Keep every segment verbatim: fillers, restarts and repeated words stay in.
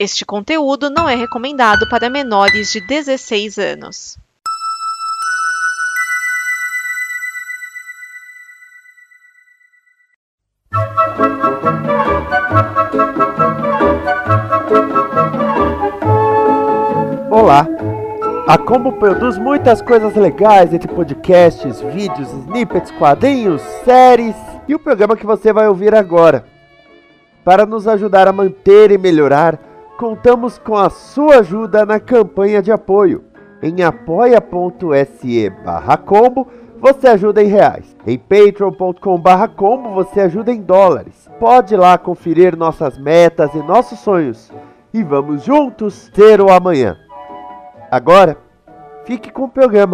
Este conteúdo não é recomendado para menores de dezesseis anos. Olá! A Combo produz muitas coisas legais, entre podcasts, vídeos, snippets, quadrinhos, séries e o programa que você vai ouvir agora. Para nos ajudar a manter e melhorar, contamos com a sua ajuda na campanha de apoio. Em apoia.se barra combo, você ajuda em reais. Em patreon.com barra combo, você ajuda em dólares. Pode ir lá conferir nossas metas e nossos sonhos. E vamos juntos ter o amanhã. Agora, fique com o programa.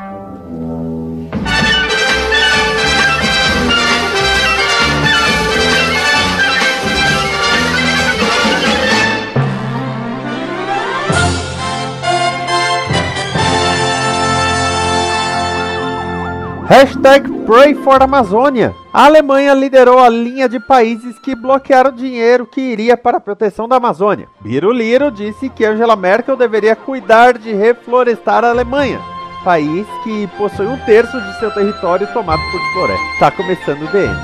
Hashtag Pray for Amazônia. A Alemanha liderou a linha de países que bloquearam dinheiro que iria para a proteção da Amazônia. Biruliro disse que Angela Merkel deveria cuidar de reflorestar a Alemanha, país que possui um terço de seu território tomado por floresta. Está começando o D M.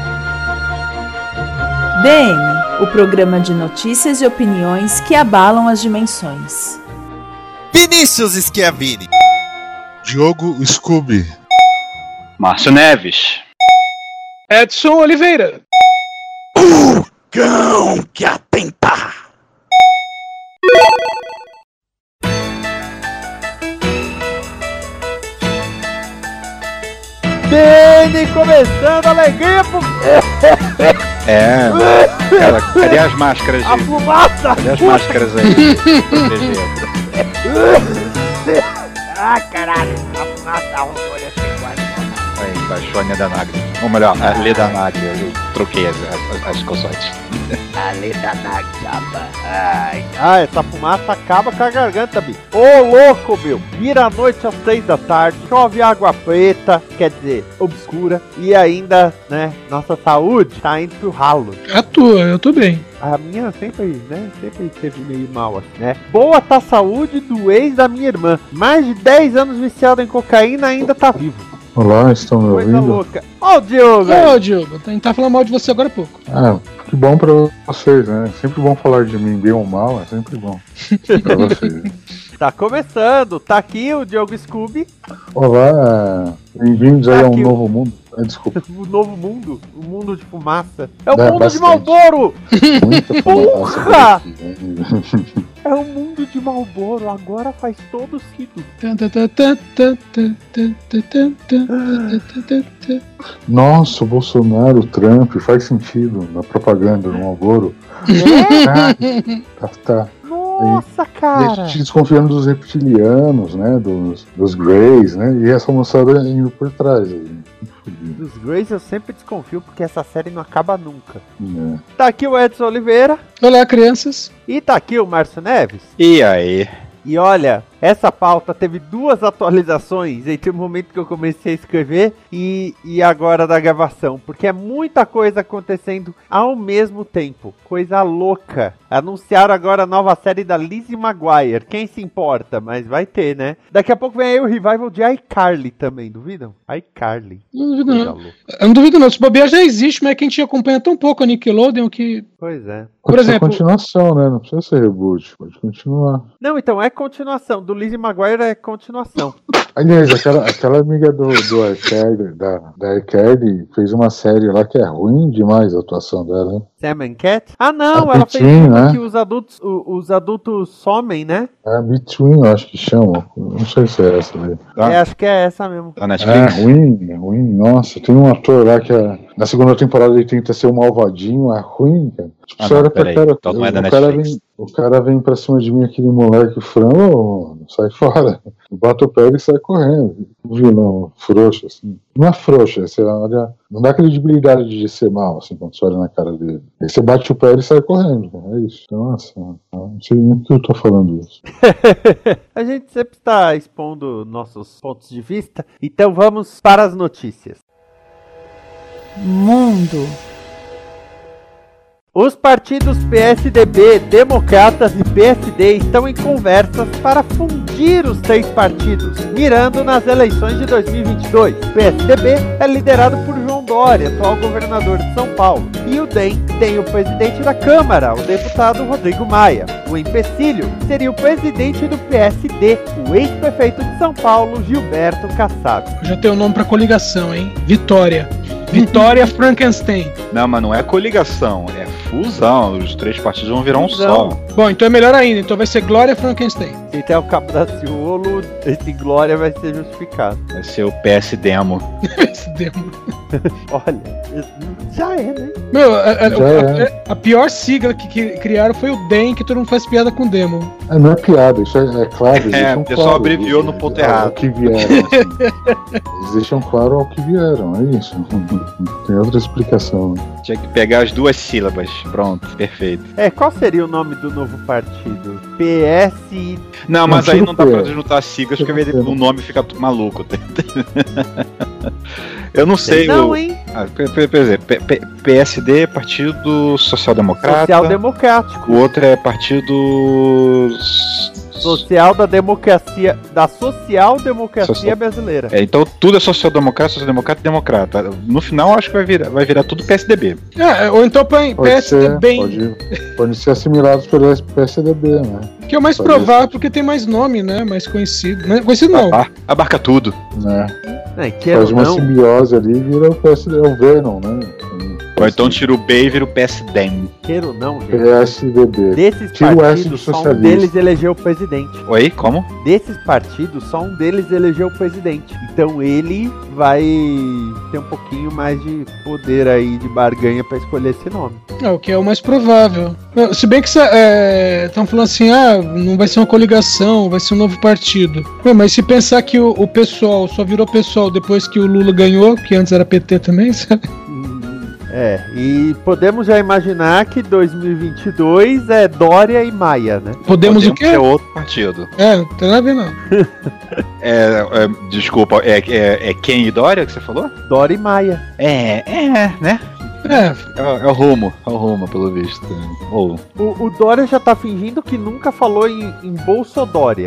D M, o programa de notícias e opiniões que abalam as dimensões. Vinícius Schiavini. Diogo Scooby. Márcio Neves. Edson Oliveira. O cão que atenta. Dene começando, alegria pro... É, cara, cadê as máscaras? A fumaça! Cadê as máscaras aí? Protegidas. Ah, caralho, a fumaça arrumou nesse quadro. Aí, baixou a Leda Nagre. Ou melhor, a Leda Nagre. Eu troquei as, as, as consoantes. A Leda Nagre, chapa. Ai. Ah, essa fumaça acaba com a garganta, bicho. Ô, louco, meu. Vira a noite às seis da tarde. Chove água preta, quer dizer, obscura. E ainda, né, nossa saúde tá indo pro ralo. A tua, eu tô bem. A minha sempre, né, sempre teve meio mal assim, né? Boa tá a saúde do ex da minha irmã. Mais de dez anos viciado em cocaína, ainda tá vivo. Olá, estão me Coisa ouvindo? louca. Ó o Diogo! Ô, Diogo, a gente tá falando mal de você agora há pouco. Ah, que bom pra vocês, né? Sempre bom falar de mim, bem ou mal, é sempre bom pra vocês. Tá começando, tá aqui o Diogo Scooby. Olá, bem-vindos Tá aí a um aqui o- novo mundo. Ah, desculpa, O novo mundo, o mundo de fumaça. É o Dá mundo bastante. de Marlboro! muita Porra! fumaça por aqui, né? É o mundo de Marlboro, agora faz todo sentido. Nossa, o Bolsonaro, o Trump, faz sentido na propaganda no Marlboro. Tá, tá. Nossa, E a cara! gente desconfiando dos reptilianos, né? Dos, dos Greys, né? E essa moçada indo por trás. Aí. Dos Greys eu sempre desconfio porque essa série não acaba nunca. É. Tá aqui o Edson Oliveira Olá, crianças. e tá aqui o Márcio Neves. E aí? E olha, essa pauta teve duas atualizações entre o momento que eu comecei a escrever e, e agora da gravação, porque é muita coisa acontecendo ao mesmo tempo. Coisa louca. Anunciaram agora a nova série da Lizzie McGuire. Quem se importa? Mas vai ter, né? Daqui a pouco vem aí o revival de iCarly também, duvidam? iCarly. Não duvido Coisa não. louca. Eu não duvido não. Se bobear já existe, mas é que a gente acompanha tão pouco a Nickelodeon que... Pois é. Por Pode ser exemplo- continuação, né? Não precisa ser reboot, pode continuar. Não, então é continuação. Do Lizzie McGuire é continuação. Aliás, aquela, aquela amiga do, do iCarly, da, da iCarly, fez uma série lá que é ruim demais a atuação dela, né? Sam and Cat? Ah, não, A ela fez Between, uma né? que os adultos, o- os adultos somem, né? É a Between, eu acho que chama. Não sei se é essa daí. Tá. É, acho que é essa mesmo. Tá É Netflix? ruim, é ruim. Nossa, tem um ator lá que é, na segunda temporada ele tenta ser um malvadinho, é ruim, cara. Tipo, Ah, você não, olha pra peraí. cara, Então não é da o, cara Netflix. vem, o cara vem pra cima de mim, aquele moleque frango, sai fora. Bate o pé e sai correndo. Vilão frouxo, assim. Não é frouxo, você olha, não dá credibilidade de ser mal, assim, quando você olha na cara dele. Aí você bate o pé e sai correndo, cara. É isso. Então, nossa, não sei nem por que eu tô falando isso. A gente sempre está expondo nossos pontos de vista, então vamos para as notícias. Mundo. Os partidos P S D B, Democratas e P S D estão em conversas para fundir os três partidos, mirando nas eleições de dois mil e vinte e dois. O P S D B é liderado por João Dória, atual governador de São Paulo, e o D E M tem o presidente da Câmara, o deputado Rodrigo Maia. O empecilho seria o presidente do P S D, o ex-prefeito de São Paulo, Gilberto Kassab. Eu já tenho o nome pra coligação, hein? Vitória. Vitória Frankenstein. Não, mas não é coligação, é fusão. Os três partidos vão virar um Fusão. só. Bom, então é melhor ainda. Então vai ser Glória Frankenstein. Se tem o Cabo da Ciolo, esse Glória vai ser justificado. Vai ser o P S Demo. Esse demo. Olha, já é, né? Meu, a, a- Já a- é. a pior sigla que, que criaram foi o D E M, que todo mundo faz piada com demo. É, não é piada, isso é, é claro. existe É, um o pessoal claro, abreviou no ao- ponto ao errado. que vieram, assim. Existe um claro ao que vieram, é isso. Não tem outra explicação. Tinha que pegar as duas sílabas. Pronto, perfeito. É, qual seria o nome do novo partido? P S... Não, mas Não, aí tira não o dá P. pra juntar as siglas porque Tira o P. o nome fica maluco. Eu não sei. Não, o... hein? Ah, por por- por exemplo, P- P- P S D, Partido Social Democrata. Social Democrático. O outro é Partido. Social da democracia, da social democracia Social- brasileira. É, então tudo é social-democrata, social-democrata e democrata. No final, acho que vai virar, vai virar tudo P S D B. É, ou então põe Pode ser, P S D B, pode, pode ser assimilados pelo P S D B, né? que é o mais pode provável ser. porque tem mais nome, né? Mais conhecido. Não, conhecido não. Abar- Abarca tudo. né? É, queira Faz ou uma não, simbiose ali e vira o P S D B, é o Venom, né? Ou então tira o B e vira o P S D E M. queira ou não, gente. P S D B. Desses Tira o S do partidos, só um socialista. deles elegeu o presidente. Oi, como? Desses partidos, só um deles elegeu o presidente. Então ele vai ter um pouquinho mais de poder aí de barganha pra escolher esse nome. É, o que é o mais provável. Não, se bem que estão falando assim, ah, não vai ser uma coligação, vai ser um novo partido. Pô, mas se pensar que o, o pessoal só virou pessoal depois que o Lula ganhou, que antes era P T também, sabe? É, e podemos já imaginar que dois mil e vinte e dois é Dória e Maia, né? Podemos, o Podemos quê? É outro partido. É, não tem nada a ver não. É, é, desculpa, é, é, é quem e Dória que você falou? Dória e Maia. É, é, né? É, É, é o rumo, é o rumo, pelo visto. Ou. O, o Dória já tá fingindo que nunca falou em, em Bolsodória.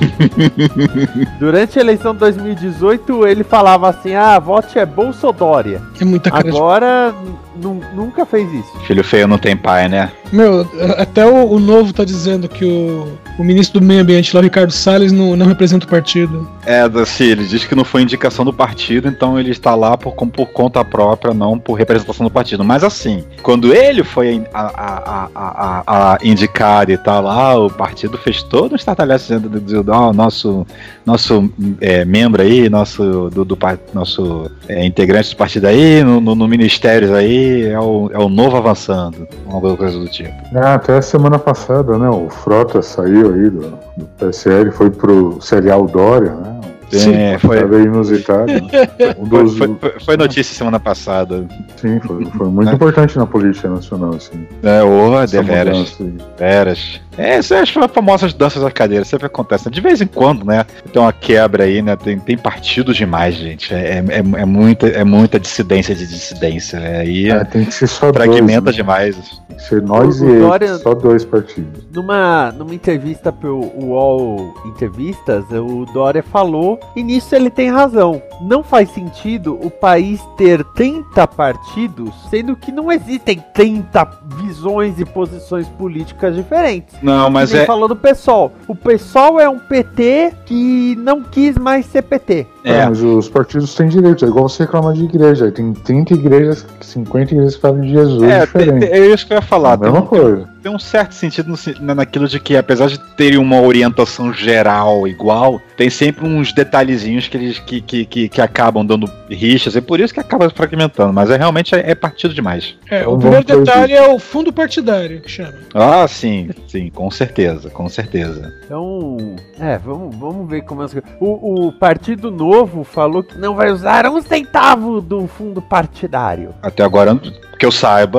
Durante a eleição de dois mil e dezoito, ele falava assim, ah, vote é Bolsodória. é muita cara de... Agora, nu- nunca fez isso. Filho feio não tem pai, né? Meu, até o, o Novo tá dizendo que o, o ministro do Meio Ambiente lá, o Ricardo Salles, não, não representa o partido. É, assim, ele diz que não foi indicação do partido, então ele está lá por, com- por conta própria, não por representação do partido. Mas assim, quando ele foi a, a, a, a, a indicado e tal lá, o partido fez todo um estardalhaço dizendo do, do, do nosso, nosso é, membro aí, nosso, do, do, par- nosso é, integrante do partido aí, no, no, no ministérios aí, é o, é o novo avançando, alguma coisa do tipo. Ah, até a semana passada, né? O Frota saiu aí do, do P S L, foi pro serial Dória, né? É, foi, Foi inusitado. Né? Um foi, dos, foi, foi- foi notícia semana passada. sim, foi, foi muito importante na política nacional, assim. É, ô, essa deveras. mudança aí. Veras. É, essas são as famosas danças da cadeira, sempre acontece. Né? De vez em quando, né? Tem uma quebra aí, né? Tem, tem partido demais, gente. É, é, é, muita, é muita dissidência de dissidência. Né? Aí É, tem que ser só fragmenta dois, né? demais. Tem que ser nós O- e o eles, Dória- só dois partidos. Numa, numa entrevista pro U O L Entrevistas, o Dória falou, e nisso ele tem razão. Não faz sentido o país ter trinta partidos, sendo que não existem trinta visões e posições políticas diferentes. Não, mas Que nem é. falou do PSOL. O PSOL é um P T que não quis mais ser P T. É. Ah, mas os partidos têm direitos, é igual você reclamar de igreja. Aí tem trinta igrejas, cinquenta igrejas que falam de Jesus É, diferente. tem- é isso que eu ia falar. a mesma tem, coisa. tem um certo sentido no se- na- naquilo de que, apesar de terem uma orientação geral igual, tem sempre uns detalhezinhos que eles que, que, que, que acabam dando rixas, e por isso que acaba fragmentando. Mas é realmente é, é partido demais. É, Então o primeiro vamos ter detalhe é o fundo partidário, que chama. Ah, sim, sim, com certeza, com certeza. Então, é, vamos, vamos ver como as coisas. O, o Partido Novo falou que não vai usar um centavo do fundo partidário. Até agora, que eu saiba,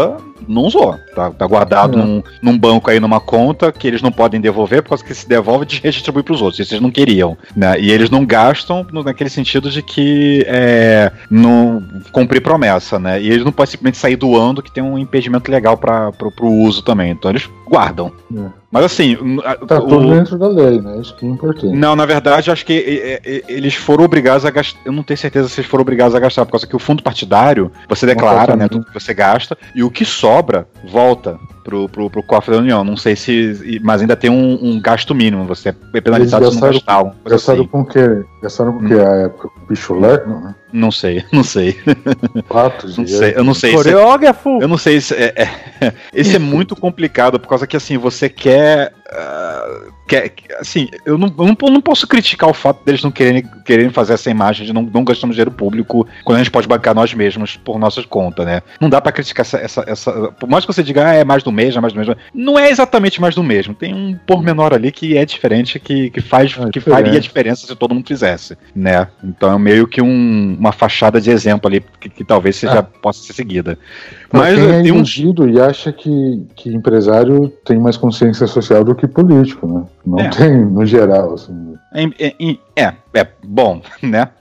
não usou. Tá, tá guardado É. num, num banco aí, numa conta, que eles não podem devolver, por causa que se devolve, redistribui pros outros. Isso eles não queriam, né? E eles não gastam no, naquele sentido de que é, não cumprir promessa, né? E eles não podem simplesmente sair doando, que tem um impedimento legal para pro, pro uso também. Então eles guardam. É. Mas assim, Tá o, tudo dentro da lei, né? Isso que é importante. não, na verdade, acho que é, é, eles foram obrigados a gastar. Eu não tenho certeza se eles foram obrigados a gastar, por causa que o fundo partidário, você declara, né, tudo que você gasta, e o que sobra volta pro, pro, pro cofre da União. Não sei se. Mas ainda tem um, um gasto mínimo, você é penalizado se não gastar. uma coisa Gastaram assim. com o quê? Gastaram com o quê? A época? Pichulé? Não, né? Não sei, não sei. Quatro Não de sei, eu não sei. Se é, Coreógrafo! eu não sei se é, é, esse é muito complicado, por causa que assim, você quer. Uh, quer assim, eu não, eu não, eu não posso criticar o fato deles não quererem, quererem fazer essa imagem de não, não gastamos dinheiro público quando a gente pode bancar nós mesmos por nossas contas, né? Não dá pra criticar essa, essa, essa. Por mais que você diga, ah, é mais do mesmo, é mais do mesmo. Não é exatamente mais do mesmo. Tem um pormenor ali que é diferente, que, que, faz, Ah, que diferente. faria diferença se todo mundo fizesse, né? Então é meio que um, uma fachada de exemplo ali que, que talvez seja, Ah. possa ser seguida. Pra Mas quem é tem um. iludido e acha que, que empresário tem mais consciência social do que político, né? Não É. tem, no geral, assim. É, é, é, é bom, né?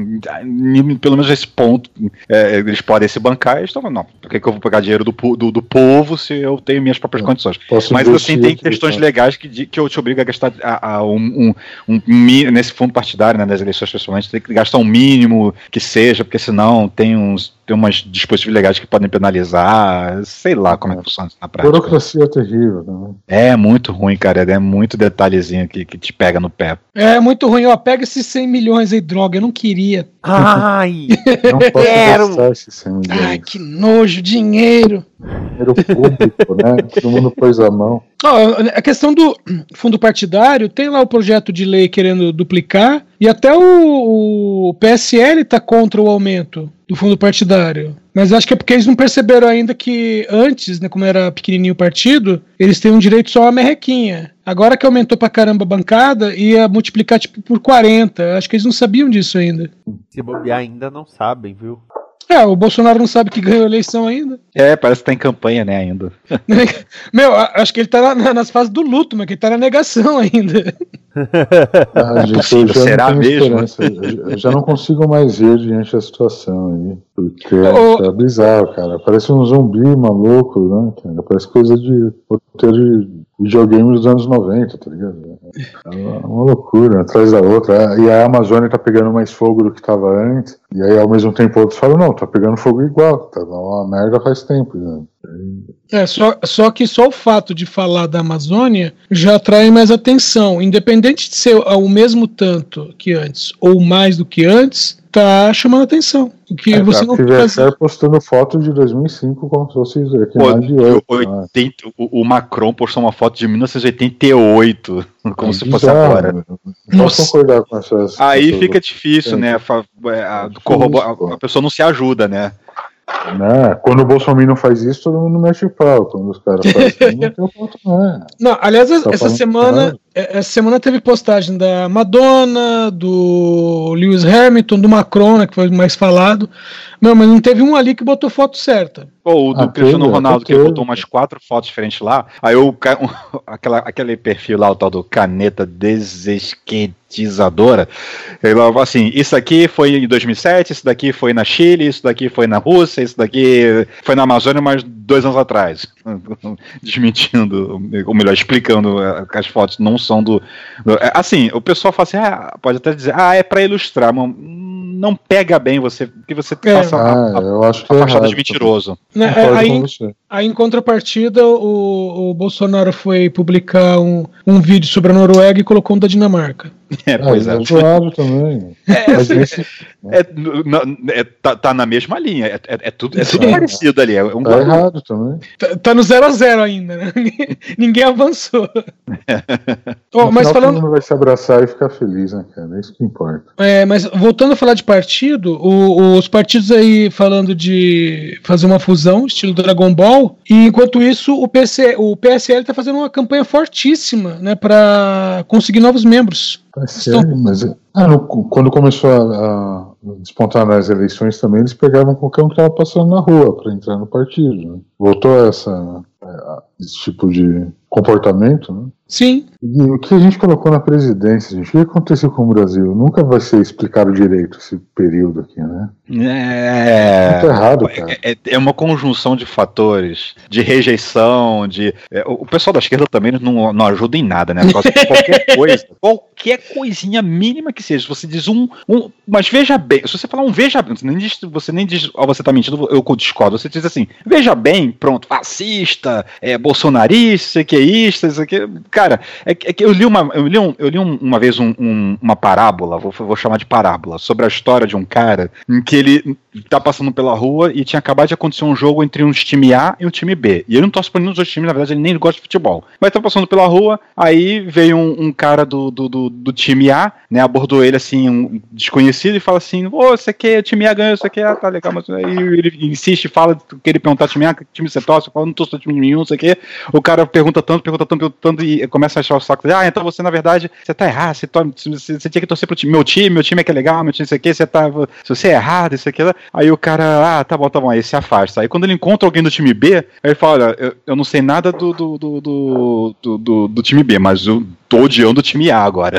Pelo menos esse ponto, é, eles podem se bancar e eles estão falando, não, por que, que eu vou pegar dinheiro do, po- do, do povo se eu tenho minhas próprias É. condições? Posso Mas investir assim, tem aqui, questões tá? legais que, de- que eu te obrigo a gastar a, a um, um, um mi- nesse fundo partidário, né, das eleições pessoalmente, tem que gastar um mínimo que seja, porque senão tem uns tem umas dispositivos legais que podem penalizar, sei lá como é que funciona isso na prática. Burocracia é terrível, né? É muito ruim, cara, é muito detalhezinho que, que te pega no pé. É muito ruim, ó. Pega esses cem milhões aí, droga. Eu não queria. Ai! Não posso Quero. gastar esses cem milhões. Ai, que nojo, dinheiro. Dinheiro público, né? Todo mundo pôs a mão. Ó, a questão do fundo partidário, tem lá o projeto de lei querendo duplicar, e até o, o P S L está contra o aumento do fundo partidário. Mas acho que é porque eles não perceberam ainda que antes, né, como era pequenininho o partido, eles têm um direito só a merrequinha. Agora que aumentou pra caramba a bancada, ia multiplicar tipo por quarenta. Acho que eles não sabiam disso ainda. Se bobear ainda não sabem, viu? É, o Bolsonaro não sabe que ganhou a eleição ainda. É, parece que tá em campanha, né, ainda. Meu, a- acho que ele tá na- nas fases do luto, mas que ele tá na negação ainda. Ah, gente, possível, eu já será não tenho mesmo? esperança. Eu eu já não consigo mais ver diante da situação aí. Porque Ô- é bizarro, cara. Parece um zumbi maluco, né, cara? Parece coisa de roteiro de videogame dos anos noventa, tá ligado? É uma, uma loucura, atrás da outra. E a Amazônia tá pegando mais fogo do que tava antes. E aí, ao mesmo tempo, outros falam, não, tá pegando fogo igual. Tá uma merda faz tempo, né? É, só, só que só o fato de falar da Amazônia já atrai mais atenção. Independente de ser o mesmo tanto que antes ou mais do que antes, tá chamando atenção. O que É, você tá, não que faz. Versailles postando foto de dois mil e cinco como se fosse aqui Pô, mais de oito. né? oitenta, o, o Macron postou uma foto de mil novecentos e oitenta e oito, como É se fosse bizarro, agora. né? Não Nossa. posso concordar com essas. Aí essas- fica difícil, É. né? fa- é, a, É difícil, corrobo- pô. a, a pessoa não se ajuda, né? Né? Quando o Bolsonaro faz isso, todo mundo mexe o pau. Quando os caras fazem, não tem o ponto, né? Não, aliás, Tá essa falando semana, claro. é, essa semana teve postagem da Madonna, do Lewis Hamilton, do Macron, né, que foi o mais falado. Não, mas não teve um ali que botou foto certa. Ou o do Ah, Cristiano teve, Ronaldo, até que ele teve. botou umas quatro fotos diferentes lá. Aí o, ca- aquela, aquele perfil lá, o tal do caneta desesquetizadora, ele falava assim, isso aqui foi em dois mil e sete, isso daqui foi na Chile, isso daqui foi na Rússia, isso daqui foi na Amazônia, mas dois anos atrás. Desmentindo, ou melhor, explicando eh, que as fotos não são do... do- é, assim, o pessoal fala assim, ah, pode até dizer, ah, é pra ilustrar, mas não pega bem você, que você É. passa a, Ah, a, eu acho que a é fachada errado. de mentiroso. Né, Concordo aí, com você. aí, em contrapartida, o, o Bolsonaro foi publicar um, um vídeo sobre a Noruega e colocou um da Dinamarca. É, Ah, pois é. é zoado também. É, Mas esse É, n- n- é, tá, tá na mesma linha, é, é- é tudo, é tudo Sim. parecido ali. É um tá errado também. Tá, tá no zero a zero ainda, né? Ninguém avançou. Ó, No mas final, falando. todo mundo vai se abraçar e ficar feliz, né, cara? É isso que importa. É, mas voltando a falar de partido, o- os partidos aí falando de fazer uma fusão, estilo Dragon Ball, e enquanto isso o, P C, o P S L está fazendo uma campanha fortíssima, né, para conseguir novos membros. Tá Estão- sério, mas ah, no- quando começou a, a- despontar nas eleições também, eles pegavam qualquer um que estava passando na rua para entrar no partido. Né? Voltou essa, esse tipo de comportamento, né? Sim. E o que a gente colocou na presidência, gente, o que aconteceu com o Brasil? Nunca vai ser explicado direito esse período aqui, né? É. Muito errado, cara. É, é uma conjunção de fatores, de rejeição, de. É, o pessoal da esquerda também não, não ajuda em nada, né? Por causa de qualquer coisa, qualquer coisinha mínima que seja. Você diz um, um. Mas veja bem, se você falar um veja bem, você nem diz, você nem diz, ó, você tá mentindo, eu discordo. Você diz assim, veja bem, pronto, fascista, é, bolsonarista, isso aqui é isso, isso aqui. Cara, é, é que eu li uma, eu li, um, eu li um, uma vez um, um, uma parábola, vou, vou chamar de parábola, sobre a história de um cara em que ele tá passando pela rua e tinha acabado de acontecer um jogo entre um time A e um time B. E ele não torce pra nenhum dos dois times, na verdade ele nem gosta de futebol. Mas tá passando pela rua, aí veio um, um cara do, do, do, do time A, né, abordou ele assim, um desconhecido, e fala assim, ô, você quer, time A ganhou, você quer, ah, tá legal, mas aí ele insiste, fala, que ele perguntar time A, que time você torce, fala, não torço pra time nenhum, você quer, o cara pergunta tanto, pergunta tanto, pergunta tanto, e começa a achar o saco, ah, então você na verdade, você tá errado, você, to- você, você tinha que torcer pro time, meu time, meu time é que é legal, meu time isso aqui, você tá, se você é errado, isso aqui, aí o cara, ah, tá bom, tá bom, aí se afasta, aí quando ele encontra alguém do time B, aí ele fala, olha, eu, eu não sei nada do, do, do, do, do, do, do time B, mas eu tô odiando o time A agora.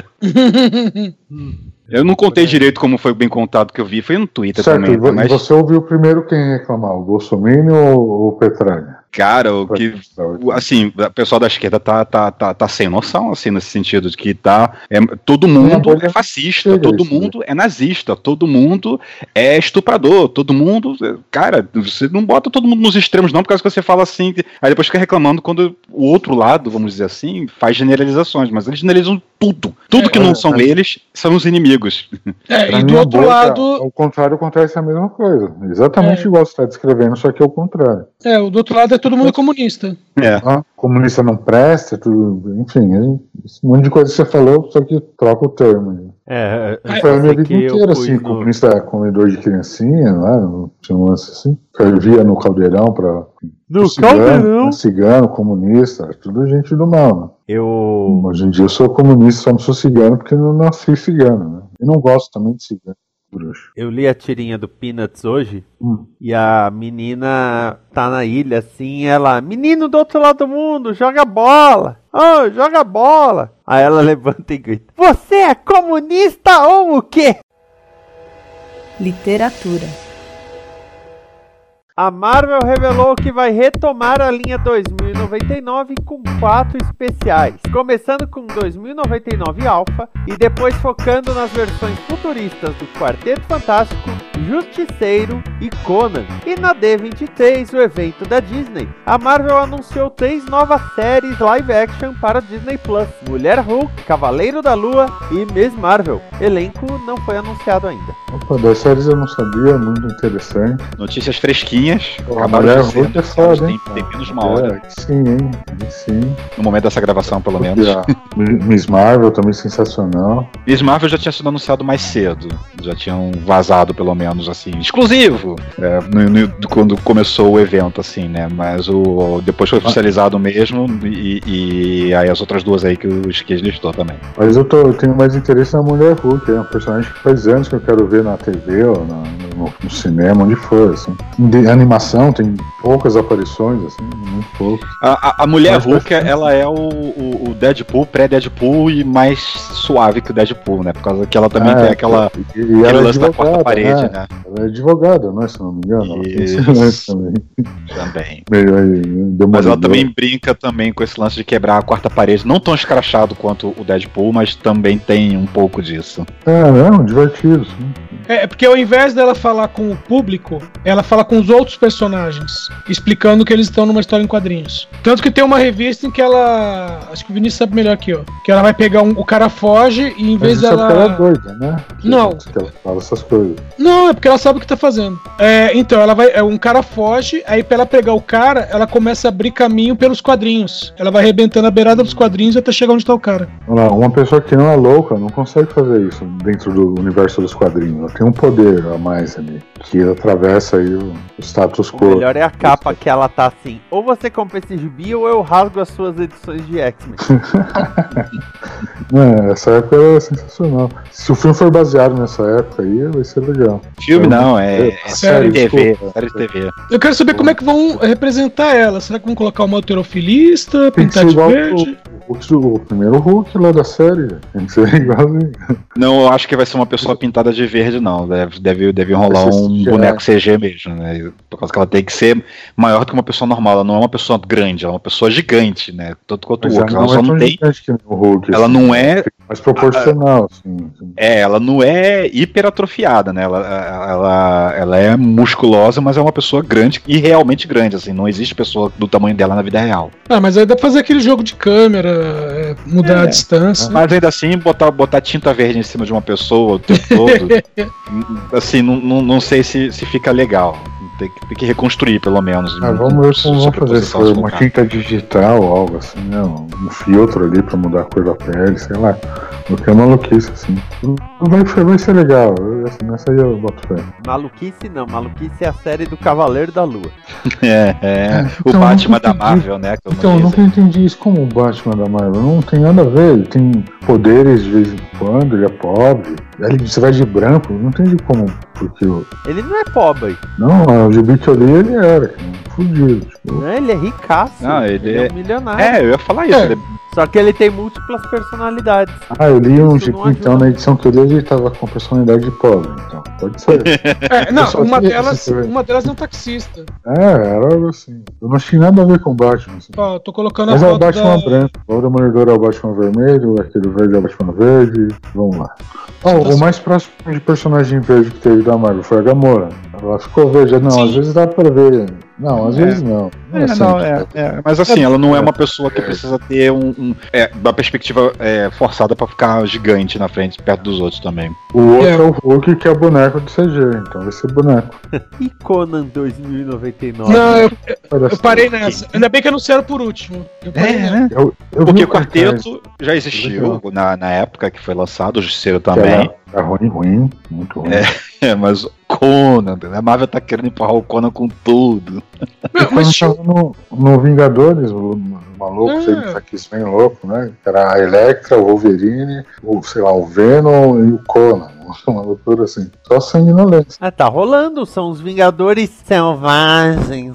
Eu não contei direito como foi bem contado que eu vi, foi no Twitter certo, também. E mas... você ouviu primeiro quem reclamar, o Bolsonaro ou o Petralha? Cara, o que, assim, o pessoal da esquerda tá, tá, tá, tá sem noção, assim, nesse sentido, de que tá, é, todo mundo é fascista, todo mundo é nazista, todo mundo é estuprador, todo mundo, cara, você não bota todo mundo nos extremos não, por causa que você fala assim, aí depois fica reclamando quando o outro lado, vamos dizer assim, faz generalizações, mas eles generalizam tudo, tudo é, que não é, são é. eles são os inimigos. É, e do outro boca, lado... Ao contrário, acontece a mesma coisa, exatamente é. igual você está descrevendo, só que é o contrário. É, o do outro lado é todo mundo comunista. É. Ah, comunista não presta, tudo, enfim, esse monte de coisa que você falou, só que troca o termo. É, foi a minha vida que inteira, assim, no... comunista é comedor de criancinha, não é? Não tinha um lance assim. Fervia no caldeirão pra. No cigano, caldeirão? Cigano, comunista, tudo gente do mal, né? Eu. Hoje em dia eu sou comunista, só não sou cigano porque não nasci cigano, né? E não gosto também de cigano. Bruxo. Eu li a tirinha do Peanuts hoje, hum. e a menina tá na ilha assim, ela, menino do outro lado do mundo, joga bola, oh, joga bola. Aí ela levanta e grita, você é comunista ou o quê? Literatura. A Marvel revelou que vai retomar a linha dois mil e noventa e nove com quatro especiais, começando com dois mil e noventa e nove Alpha e depois focando nas versões futuristas do Quarteto Fantástico, Justiceiro e Conan. E na D vinte e três, o evento da Disney, a Marvel anunciou três novas séries live action para Disney Plus: Mulher Hulk, Cavaleiro da Lua e Miss Marvel. Elenco não foi anunciado ainda. Opa, das séries eu não sabia, muito interessante. Notícias fresquinhas. A Mulher Hulk é foda, hein? Tem, tem menos de uma hora. É, sim, hein? Sim. No momento dessa gravação, pelo menos. Yeah. Miss Marvel também sensacional. Miss Marvel já tinha sido anunciado mais cedo. Já tinham vazado, pelo menos, assim, exclusivo. É, no, no, quando começou o evento, assim, né? Mas o depois foi oficializado mesmo. E, e aí as outras duas aí que o Skis listou também. Mas eu, tô, eu tenho mais interesse na Mulher Hulk. É um personagem que faz anos que eu quero ver na T V ou na, no, no cinema, onde for, assim. De animação, tem poucas aparições, assim, muito poucas. A, a, a Mulher Hulk, ela é o, o, o Deadpool, pré-Deadpool e mais suave que o Deadpool, né? Por causa que ela também é, tem aquela, e, e ela lance da quarta parede, né? né? Ela é advogada, não é? Se não me engano. Isso. Também. também. Meio aí, mas ela também brinca também com esse lance de quebrar a quarta parede, não tão escrachado quanto o Deadpool, mas também tem um pouco disso. É, não, divertido, sim. É, porque ao invés dela falar com o público, ela fala com os outros personagens, explicando que eles estão numa história em quadrinhos. Tanto que tem uma revista em que ela... Acho que o Vinícius sabe melhor que eu. Que ela vai pegar um... O cara foge e em vez dela... dela... ela é doida, né? Que não. Que ela fala essas coisas. Não, é porque ela sabe o que tá fazendo. É, então, ela vai... Um cara foge, aí pra ela pegar o cara, ela começa a abrir caminho pelos quadrinhos. Ela vai arrebentando a beirada dos quadrinhos até chegar onde tá o cara. Uma pessoa que não é louca não consegue fazer isso dentro do universo dos quadrinhos. Ela tem um poder a mais. X ali, que atravessa aí o, o status O quo. melhor é a capa que ela tá assim, ou você compra esse gibi ou eu rasgo as suas edições de X-Men. É, essa época era sensacional. Se o filme for baseado nessa época aí, vai ser legal. Filme Então, não, é, é série, T V, desculpa. série de T V. Eu quero saber como é que vão representar ela. Será que vão colocar uma alterofilista, Tem que pintar ser de igual verde? o, o, o primeiro Hulk lá da série. Tem que ser igualzinho. Não, eu acho que vai ser uma pessoa pintada de verde, não. Deve, deve, deve rolar Vai ser um C G I. boneco C G mesmo, né? Por causa que ela tem que ser maior do que uma pessoa normal. Ela não é uma pessoa grande, ela é uma pessoa gigante, né? Tanto quanto o Mas outro. ela Ela não só é não tão tem. gigante que nem o Hulk. Ela assim, não é. mais proporcional, assim. É, ela não é hiperatrofiada, né? Ela, ela, ela é musculosa, mas é uma pessoa grande e realmente grande, assim. Não existe pessoa do tamanho dela na vida real. Ah, mas aí dá pra fazer aquele jogo de câmera, é, mudar É. a distância. Mas ainda assim, botar, botar tinta verde em cima de uma pessoa o tempo todo, assim, não, não, não sei se, se fica legal. Tem que, tem que reconstruir, pelo menos. Ah, vamos ver como vão fazer. Se for uma tinta digital ou algo assim, né? Um filtro ali pra mudar a cor da pele, sei lá. Porque é maluquice, assim. Vai, vai ser legal. Assim, nessa aí eu boto fé. Maluquice não, maluquice é a série do Cavaleiro da Lua. É, é. O Então, Batman eu da nunca Marvel, né? que eu Então, eu analiso. nunca entendi isso como o Batman da Marvel. Não tem nada a ver. Ele tem poderes de vez em quando, ele é pobre. Ele, você vai de branco, não entendi como. Porque eu. Ele não é pobre, Não, o gibi que eu li ele era, cara, fudido. Tipo, né? Ele é ricaço. Não, ele é é- um milionário. É, eu ia falar isso. É. ele- Só que ele tem múltiplas personalidades. ah, eu li um Isso gibi, não ajuda. então na edição que eu li ele tava com personalidade de pobre. Então, pode ser. É, não, Eu só uma queria delas, saber. uma delas é um taxista. É, era algo assim. Eu não tinha nada a ver com o Batman. Assim. Ó, tô colocando Mas a é o foto Batman da... branco. O Demolidor é o Batman vermelho, aquele verde é o Batman verde. Vamos lá. Ó, o mais próximo de personagem verde que teve da Marvel foi a Gamora. Ela ficou verde. Não, Sim. às vezes dá pra ver. Não, às É. vezes não. Não É, é não, sempre. é, é, mas assim, ela não é uma pessoa que precisa ter um, um é, uma perspectiva é, forçada pra ficar gigante na frente, perto dos outros também. O outro É. é. o Hulk, que é boneco de C G, então vai ser boneco. E Conan dois mil e noventa e nove? Não, eu, Parece eu parei nessa. Ainda bem que anunciaram por último. Eu parei É, nessa. né? Eu, eu vi Porque o cartaz, quarteto já existiu na, na época que foi lançado, o Justiceiro que também. era, era ruim, ruim, muito ruim. É, mas o Conan, a Marvel tá querendo empurrar o Conan com tudo. Meu, Quando mas tinha- tava no, no Vingadores, o, o maluco, Ah. ele tá aqui bem louco, né? Era a Electra, o Wolverine, o, sei lá, o Venom e o Conan. Uma loucura assim. Só sanguinolência. Ah, tá rolando, são os Vingadores Selvagens.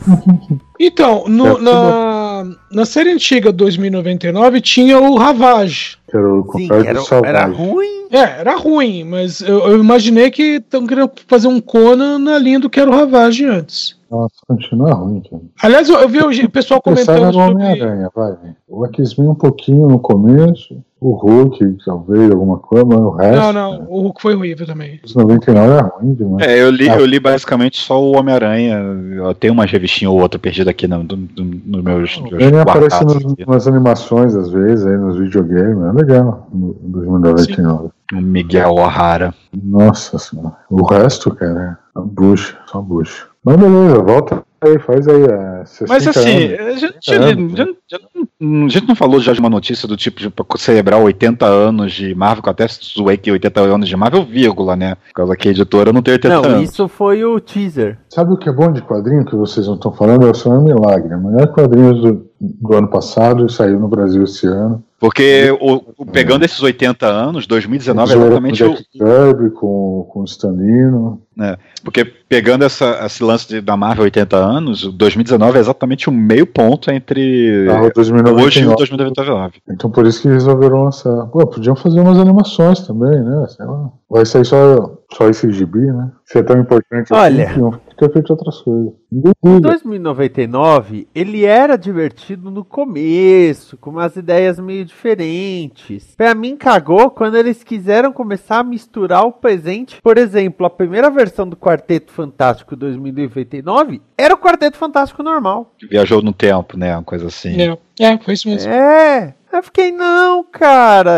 Então, no- Deve ser na, na série antiga dois mil e noventa e nove tinha o Ravage. Que era o Sim, contrário era, do Salvage. era ruim. É, era ruim, mas eu, eu imaginei que estão querendo fazer um Conan na linha do que era o Ravage antes. Nossa, continua ruim, cara. Aliás, eu, eu vi o, ge- o pessoal Começaram comentando no sobre. Homem-Aranha, vai. O X-Men um pouquinho no começo, o Hulk, talvez, alguma coisa, mas o resto. Não, não, o Hulk foi horrível também. Os noventa e nove era ruim demais. É, eu li, Ah. eu li basicamente só o Homem-Aranha. Eu tenho uma revistinha ou outra perdida aqui no, no, no, nos meus, meus Ele aparece guardados nos, aqui. nas animações, às vezes, aí nos videogames, é legal, no em dois mil e noventa e nove. O Miguel O'Hara. Nossa senhora. O resto, cara, é a bucha, só bucha. Mas beleza, volta aí, faz aí. É, Mas sessenta assim, anos. a gente, É, já, já- já não- a gente não falou já de uma notícia do tipo de pra celebrar oitenta anos de Marvel, que eu até zoei que oitenta anos de Marvel, vírgula, né? Por causa que a editora não tem oitenta Não, anos. isso foi o teaser. Sabe o que é bom de quadrinho que vocês não estão falando? É o Senhor Milagre. O melhor quadrinho do, do ano passado saiu no Brasil esse ano. Porque o, o- pegando esses oitenta anos, dois mil e dezenove é Zoeira exatamente com o. o Jack Kirby, com, com o Stanlino. Porque pegando essa, esse lance de- da Marvel oitenta anos, o dois mil e dezenove é exatamente o meio ponto entre Ah, o dois mil e noventa e hoje e o nove. dois mil e noventa e nove. Então por isso que resolveram lançar. Pô, podiam fazer umas animações também, né? Sei lá. Vai sair só, só esse gibi, né? Se é tão importante Olha. assim, podiam ter feito outras coisas. Ninguém liga. dois mil e noventa e nove, ele era divertido no começo, com umas ideias meio diferentes. Pra mim, cagou quando eles quiseram começar a misturar o presente. Por exemplo, a primeira versão do Quarteto Fantástico dois mil e noventa e nove era o Quarteto Fantástico normal. Viajou no tempo, né? Uma coisa assim. É, é foi isso mesmo. É, eu fiquei, não, cara.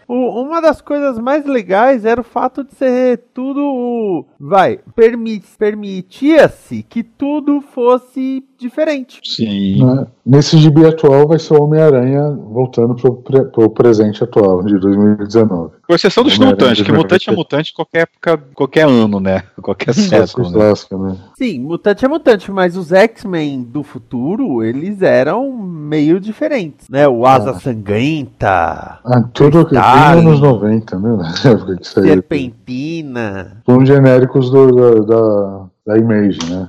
O, uma das coisas mais legais era o fato de ser tudo... Vai, permi, permitia-se que tudo fosse diferente. Sim. Né? Nesse gibi atual vai ser o Homem-Aranha voltando pro, pre, pro presente atual, de dois mil e dezenove. Com exceção dos mutantes, que mutante é mutante em qualquer época, qualquer ano, né? Qualquer século, né? Clássica, né? Sim, mutante é mutante, mas os X-Men do futuro, eles eram meio diferentes, né? O Asa Ah. Sangrenta, Ah, tudo que Stalin, nos anos noventa, né? Na época que saiu. Serpentina. São genéricos do, da, da, da Image, né?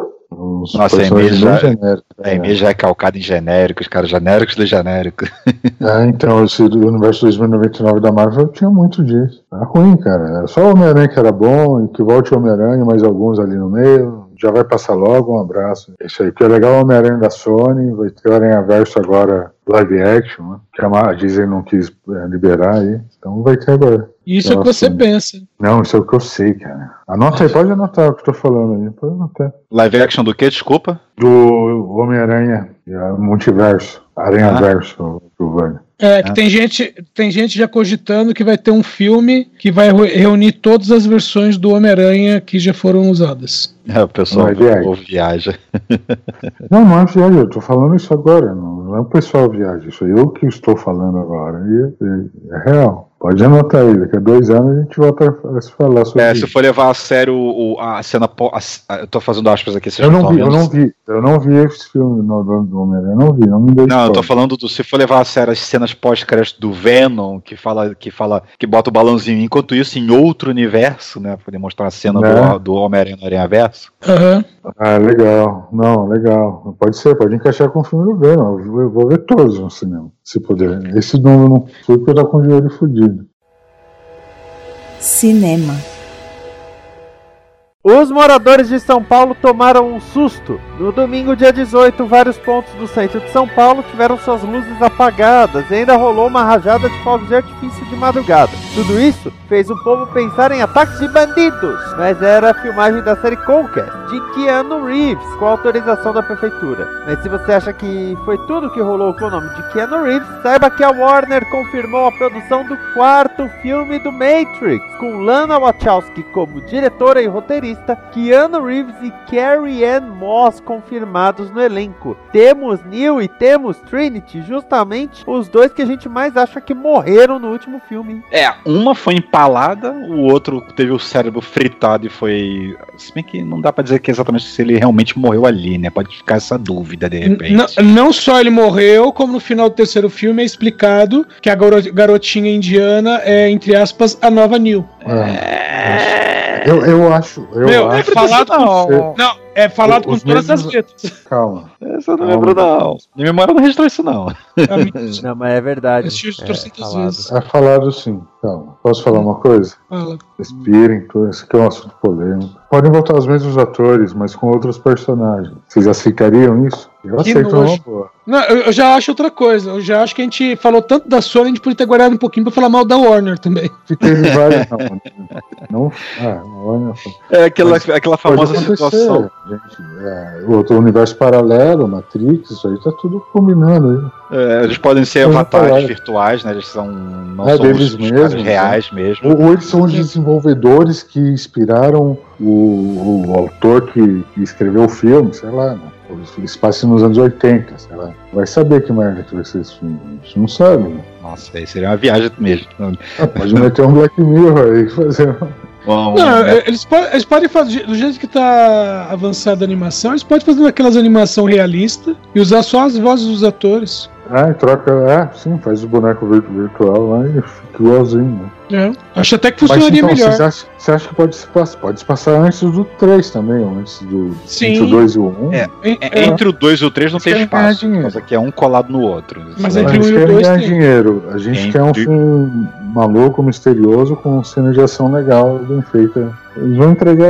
Os Nossa, a personagens Image bem já- genéricos, A Image já é calcada em genéricos, cara, genéricos de genérico. É, então, esse do universo dois mil e noventa e nove da Marvel tinha muito disso. Era ruim, cara. Era só o Homem-Aranha que era bom, e que volte o Homem-Aranha, mais alguns ali no meio. Já vai passar logo, um abraço. Isso aí, que é legal, o Homem-Aranha da Sony, vai ter o Aranha-Verso agora live action, né? Que a Disney não quis é, liberar aí, então vai ter agora. Isso é o que você pensa. Não, isso é o que eu sei, cara. Anota aí, pode anotar o que eu tô falando aí, pode anotar. Live action do quê? Desculpa? Do Homem-Aranha, é, Multiverso, Aranha-Verso, Giovanni. É, que tem gente, tem gente já cogitando que vai ter um filme que vai re- reunir todas as versões do Homem-Aranha que já foram usadas. É, o pessoal Não é viagem. ou viaja. Não, não é viagem, eu tô falando isso agora, não, não é o pessoal viagem, isso é eu que estou falando agora, e, e- é real. Pode anotar aí, daqui a dois anos a gente volta a se falar sobre É, isso. se for levar a sério o, o- a cena. po- a- a- eu tô fazendo aspas aqui, vocês Eu não estão vi, eu vendo? não vi, eu não vi esse filme no, do, do Homem-Aranha, eu não vi, não me deu Não, eu tô spoiler. falando do. Se for levar a sério as cenas pós-crédito do Venom, que fala, que fala, que bota o balãozinho. Enquanto isso, em outro universo, né? Pra demonstrar a cena Né? do, do Homem-Aranha no Aranha-Verso. Aham. Ah, legal, não, legal, pode ser, pode encaixar com o filme do Venom, eu vou- eu vou ver todos no cinema, se puder. Esse não, eu não fui porque eu tava com o dinheiro fudido. Cinema. Os moradores de São Paulo tomaram um susto. No domingo, dia dezoito, vários pontos do centro de São Paulo tiveram suas luzes apagadas e ainda rolou uma rajada de fogos de artifício de madrugada. Tudo isso fez o povo pensar em ataques de bandidos, mas era a filmagem da série Conquest, de Keanu Reeves, com a autorização da prefeitura. Mas se você acha que foi tudo que rolou com o nome de Keanu Reeves, saiba que a Warner confirmou a produção do quarto filme do Matrix, com Lana Wachowski como diretora e roteirista, Keanu Reeves e Carrie-Anne Moss confirmados no elenco. Temos Neo e temos Trinity, justamente os dois que a gente mais acha que morreram no último filme. É, uma foi empalada, o outro teve o cérebro fritado e foi. Se bem que não dá pra dizer que exatamente se ele realmente morreu ali, né? Pode ficar essa dúvida de repente. N- não só ele morreu, como no final do terceiro filme é explicado que a garo- garotinha indiana é, entre aspas, a nova Neo. É, eu, eu acho, eu Meu, é acho falado que com, você- não, é falado com Os todas as mesmos- letras. Calma. Essa eu não Calma. lembro, não. Minha memória não registrou isso, não. A minha- Não, mas é verdade. Assisti os É, trocentas falado. vezes. É falado sim, calma. Posso falar uma coisa? Fala. Respirem, tudo. Esse aqui é um assunto polêmico. Podem voltar os mesmos atores, mas com outros personagens. Vocês aceitariam isso? Eu Que aceito nojo. uma boa. Não, eu, eu já acho outra coisa. Eu já acho que a gente falou tanto da Sony, a gente podia ter guardado um pouquinho pra falar mal da Warner também. Que teve vários. Não, não, ah, olha só. É aquela, Mas aquela Pode famosa acontecer, situação. gente. É, o outro universo paralelo, Matrix, isso aí tá tudo combinando aí. É, eles podem ser Eu vou avatares falar. virtuais, né? Eles são. Não É são deles os, os mesmos, caras reais mesmo. Ou, ou eles são os desenvolvedores que inspiraram o, o autor que, que escreveu o filme, sei lá, né? Eles passam nos anos oitenta, sei lá. Vai saber que merda que vai ser esse filme. A gente não sabe, né? Nossa, aí seria uma viagem mesmo. Ah, pode meter um Black Mirror aí fazer. Bom, Não, né? é, eles, po- eles podem fazer, do jeito que tá avançada a animação, eles podem fazer aquelas animação realista e usar só as vozes dos atores. Ah, e troca. É, sim, faz o boneco virtu- virtual lá e fica igualzinho, né? É. Acho até que Mas funcionaria então, melhor. você acha, você acha que pode se passar? Pode se passar antes do três também, ou antes do Sim. entre o dois e o um? É, É, É, entre o dois e o três não Eles tem querem ganhar espaço. Por dinheiro. causa que é um colado no outro. Mas Isso entre é- Eles um e o querem dois ganhar tem. dinheiro. A gente Entre- quer um filme maluco, misterioso, com cena de ação legal, bem feita. Eles vão entregar.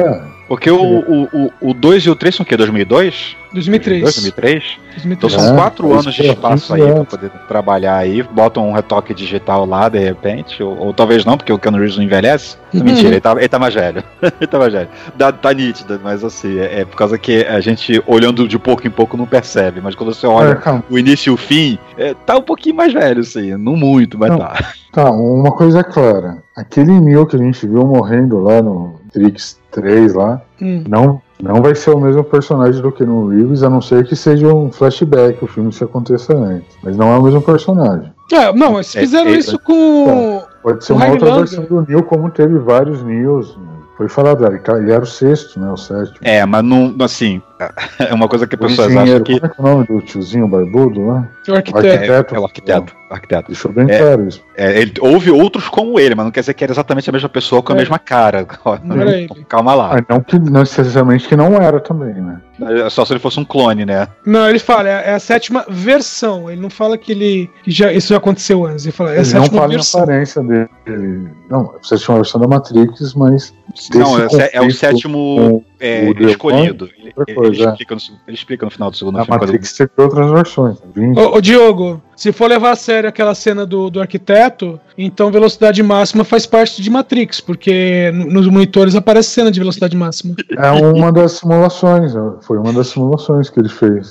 Porque o dois e o três são o quê? dois mil e dois? dois mil e três. dois mil e três? dois mil e Então três. são É, quatro anos de isso é espaço quinze aí pra anos. poder trabalhar aí. Botam um retoque digital lá, de repente. Ou, ou talvez não, porque o Keanu Reeves não envelhece. Mentira, ele tá, ele tá mais velho. ele tá mais velho. Tá, tá nítido, mas assim, é, é por causa que a gente, olhando de pouco em pouco, não percebe. Mas quando você olha É, calma. o início e o fim, é, tá um pouquinho mais velho, assim. Não muito, mas Não. tá. Tá, uma coisa é clara. Aquele Neo que a gente viu morrendo lá no Matrix três lá, Hum. não, não vai ser o mesmo personagem do que no Reeves, a não ser que seja um flashback, o filme se aconteça antes. Mas não é o mesmo personagem. É, não, mas É, fizeram é, isso com. Pode ser O uma outra Highlander. versão do Neo, como teve vários Neos. Foi falado, ele tá- ele era o sexto, né? O sétimo. É, mas não, assim, é uma coisa que as O pessoas engenheiro, acham que como é que é o nome do tiozinho barbudo lá? O arquiteto. Arquiteto. é o arquiteto. arquiteto. Deixou bem É. claro isso. É, ele, houve outros como ele, mas não quer dizer que era exatamente a mesma pessoa com a É. mesma cara. Não era ele. Calma lá. Ah, não que não necessariamente que não era também, né? É só se ele fosse um clone, né? Não, ele fala, é, é a sétima versão. Ele não fala que ele. Que já, isso já aconteceu antes. Ele fala, é a Ele não sétima fala em versão. aparência dele. Não, é sétima versão da Matrix, mas Não, é, o sé- é o conflito sétimo com é, o Deus escolhido. Ele, outra ele coisa, é. explica no, ele explica no final do segundo na filme. quando- Matrix teve outras versões. vinte. Ô, ô, Diogo, se for levar a sério aquela cena do, do arquiteto, então velocidade máxima faz parte de Matrix, porque no- nos monitores aparece cena de velocidade máxima. É uma das simulações, foi uma das simulações que ele fez.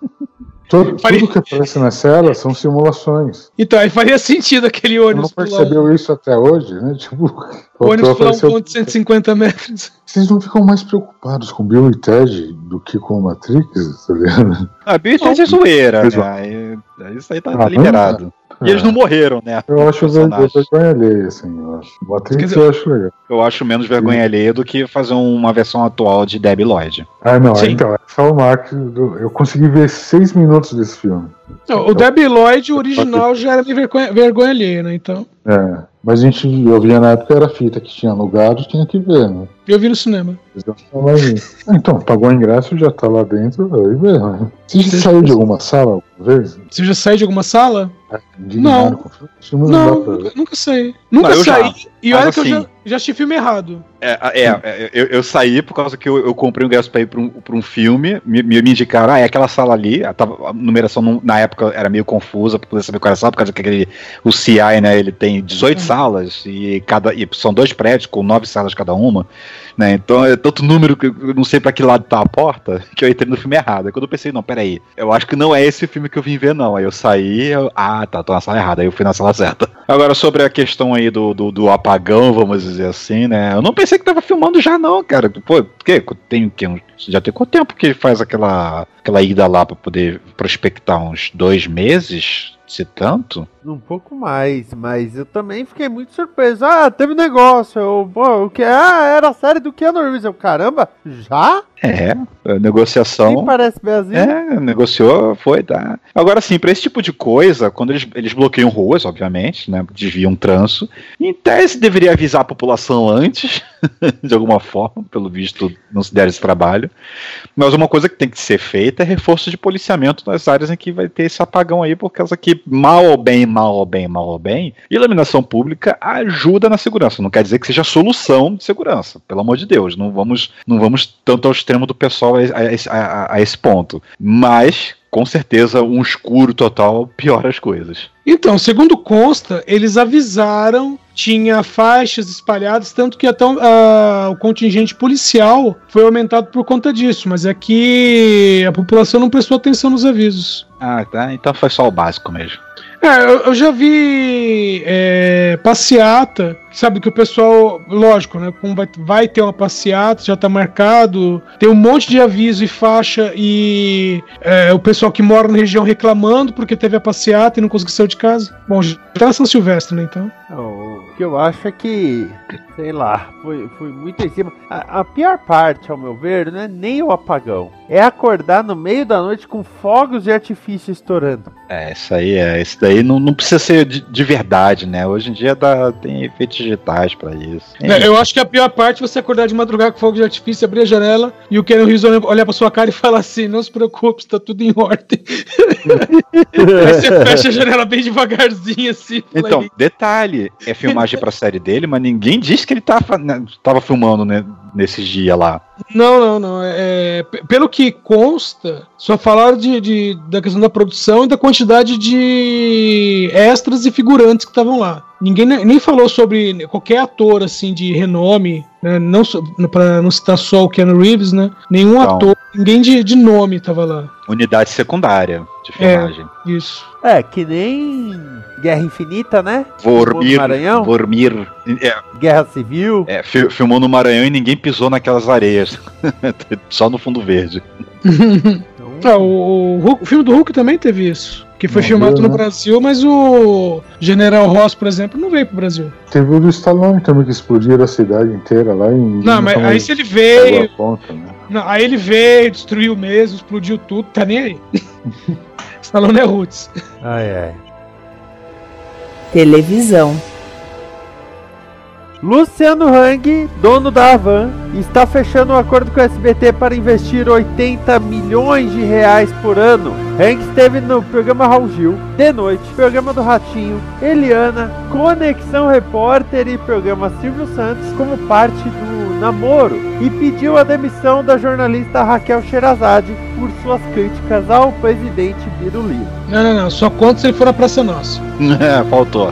Tudo, Faria- tudo que aparece na cela são simulações. Então, aí faria sentido aquele Você não ônibus pular, percebeu isso até hoje, né? Tipo, o ônibus faltou pular um aparecer- ponto de cento e cinquenta metros. Vocês não ficam mais preocupados com Bill e Ted do que com Matrix, tá ligado? Ah, Bill é zoeira, Exato. né? Aí- Isso aí tá, Ah, tá liberado. E eles É. não morreram, né? Eu acho Os ver- personagens. vergonha alheia, assim, eu acho. Matrix Quer dizer- eu acho legal. Eu acho menos vergonha alheia do que fazer uma versão atual de Debbie Lloyd. Ah, não, Sim. então, é só o Mark. do- Eu consegui ver seis minutos desse filme. Não, o Debbie Lloyd, o original, já era meio vergonha, vergonha alheia, né? Então, É, mas a gente, eu via na época, era fita que tinha alugado, tinha que ver, né? eu vi no cinema. Eles não tinham mais isso. Ah, então, pagou o ingresso, já tá lá dentro, aí vê, né? Você já saiu de alguma sala alguma vez? Você já saiu de alguma sala? Indignado Não. com o filme? Esse filme não, Não, dá pra nunca, ver. nunca saí. Nunca Não, eu já. saí. E Mas olha que eu assim- já, já assisti filme errado. É, é, é, eu, eu saí por causa que eu, eu comprei um ingresso pra ir pra um, pra um filme, me, me me indicaram, ah, é aquela sala ali, a, tava- a numeração não- na época era meio confusa pra poder saber qual era a sala, por causa que aquele, o C I, né, ele tem dezoito salas, e, cada, e são dois prédios com nove salas cada uma, né, então é tanto número que eu não sei pra que lado tá a porta, que eu entrei no filme errado. Aí quando eu pensei, não, peraí, eu acho que não é esse filme que eu vim ver, não. Aí eu saí, eu, ah, tá, tô na sala errada, aí eu fui na sala certa. Agora, sobre a questão aí do, do, do apagão, vamos dizer assim, né, eu não pensei que tava filmando já, não, cara. Pô, que, tem o quê? Um- Já tem quanto tempo que ele faz aquela, aquela ida lá pra poder prospectar? Uns dois meses? Se tanto? Um pouco mais, mas eu também fiquei muito surpreso. Ah, teve negócio. Eu, pô, o que? Ah, era a série do Keanu Reeves. Eu, caramba, já? É, a negociação. Nem parece Brasil. É, negociou, foi, tá. Agora sim, pra esse tipo de coisa, quando eles, eles bloqueiam ruas, obviamente, né, desviam trânsito, em tese deveria avisar a população antes, de alguma forma, pelo visto não se der esse trabalho, mas uma coisa que tem que ser feita é reforço de policiamento nas áreas em que vai ter esse apagão aí, por causa que mal ou bem, mal ou bem, mal ou bem, iluminação pública ajuda na segurança, não quer dizer que seja a solução de segurança, pelo amor de Deus, não vamos, não vamos tanto ao extremo do pessoal a, a, a, a esse ponto, mas com certeza um escuro total piora as coisas. Então, segundo consta, eles avisaram, tinha faixas espalhadas, tanto que até uh, o contingente policial foi aumentado por conta disso, mas é que a população não prestou atenção nos avisos. Ah, tá, então foi só o básico mesmo. É, eu, eu já vi é, passeata, sabe que o pessoal, lógico, né, como vai, vai ter uma passeata, já tá marcado, tem um monte de aviso e faixa e é, o pessoal que mora na região reclamando porque teve a passeata e não conseguiu sair de casa. Bom, já tá na São Silvestre, né, então. Não, o que eu acho é que, sei lá, foi, foi muito em cima. A, a pior parte, ao meu ver, não é nem o apagão. É acordar no meio da noite com fogos de artifício estourando. É, isso aí é. Isso daí não, não precisa ser de, de verdade, né? Hoje em dia dá, tem efeitos digitais pra isso. É, eu acho que a pior parte é você acordar de madrugada com fogo de artifício, abrir a janela e o Keanu Reeves olhar, olhar pra sua cara e falar assim: não se preocupe, está tudo em ordem. Aí você fecha a janela bem devagarzinho assim. Então, detalhe, é filmagem pra série dele, mas ninguém disse que ele tava, né, tava filmando, né, nesses dias lá. Não, não, não. É, p- pelo que consta, só falaram de, de- da questão da produção e da quantidade de extras e figurantes que estavam lá. Ninguém ne- nem falou sobre qualquer ator assim de renome, né? Não so- pra não citar só o Keanu Reeves, né? Nenhum Não. ator, ninguém de, de nome tava lá. Unidade secundária de filmagem. Isso. É, que nem Guerra Infinita, né? Filmou no Vormir, Maranhão, Vormir. É, Guerra Civil. é, fi- filmou no Maranhão e ninguém pisou naquelas areias. Só no fundo verde. Então, Ah, o, o Hulk- o filme do Hulk também teve isso. Que foi Não filmado viu, no né? Brasil, mas o General Ross, por exemplo, não veio pro Brasil. Teve o do Stallone também, que explodiram a cidade inteira lá. E Não, mas aí se ele pegou veio. a ponta, né? Não, aí ele veio, destruiu mesmo, explodiu tudo, tá nem aí. Stallone é roots. ai, ai. Televisão. Luciano Hang, dono da Avan, está fechando um acordo com o S B T para investir oitenta milhões de reais por ano. Hang esteve no programa Raul Gil, De Noite, programa do Ratinho, Eliana, Conexão Repórter e programa Silvio Santos como parte do namoro e pediu a demissão da jornalista Raquel Sherazade por suas críticas ao presidente Biruliro. Não, não, não. Só conta se ele for na Praça Nossa. É, faltou.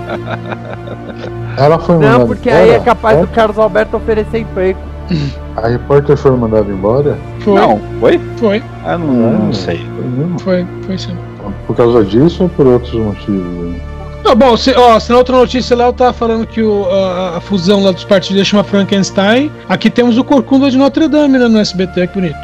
Ela foi mandada Não, porque aí é embora? capaz do Carlos Alberto oferecer emprego. A repórter foi mandada embora? Foi. Não, foi? Foi, Ah, não, não sei. Foi mesmo? foi, foi sim. Por causa disso ou por outros motivos? Não, bom, se, ó, se na outra notícia lá eu tava falando que o, a, a fusão lá dos partidos chama Frankenstein. Aqui temos o Corcunda de Notre Dame, né, no S B T, que bonito.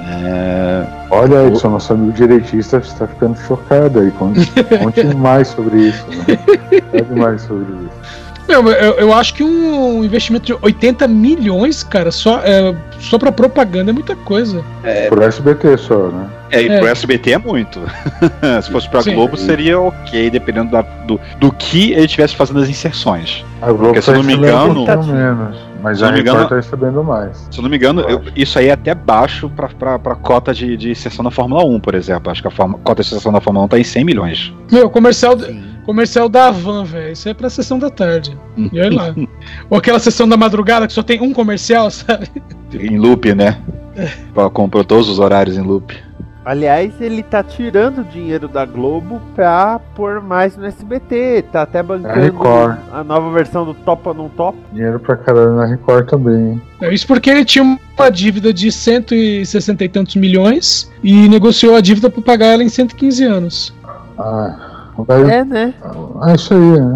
É, Olha, Edson, nosso amigo direitista está ficando chocado aí. Conte, conte mais sobre isso. Né? Conte mais sobre isso. Meu, eu, eu acho que um investimento de oitenta milhões, cara, só, é, só pra propaganda é muita coisa. Por S B T só, né? é, e É. pro S B T é muito. Se fosse pra Sim. Globo seria ok, dependendo da- do, do que ele estivesse fazendo as inserções. A Globo Porque, se tá eu não me recebendo engano- um pouquinho menos, mas se eu a não me Record engano- tá recebendo mais. Se eu não me engano, eu- isso aí é até baixo pra, pra, pra cota de, de inserção na Fórmula um, por exemplo. Acho que a forma- cota de inserção na Fórmula um tá em cem milhões. Meu, comercial, comercial da Havan, velho. Isso é pra sessão da tarde. E olha lá. Ou aquela sessão da madrugada que só tem um comercial, sabe? Em loop, né? Comprou todos os horários em loop. Aliás, ele tá tirando dinheiro da Globo pra pôr mais no S B T. Tá até bancando Record. a nova versão do Topa ou Não Topa. Dinheiro pra caralho na Record também, hein? Isso porque ele tinha uma dívida de cento e sessenta e tantos milhões e negociou a dívida pra pagar ela em cento e quinze anos. Ah, vai, É, né? é isso aí, né?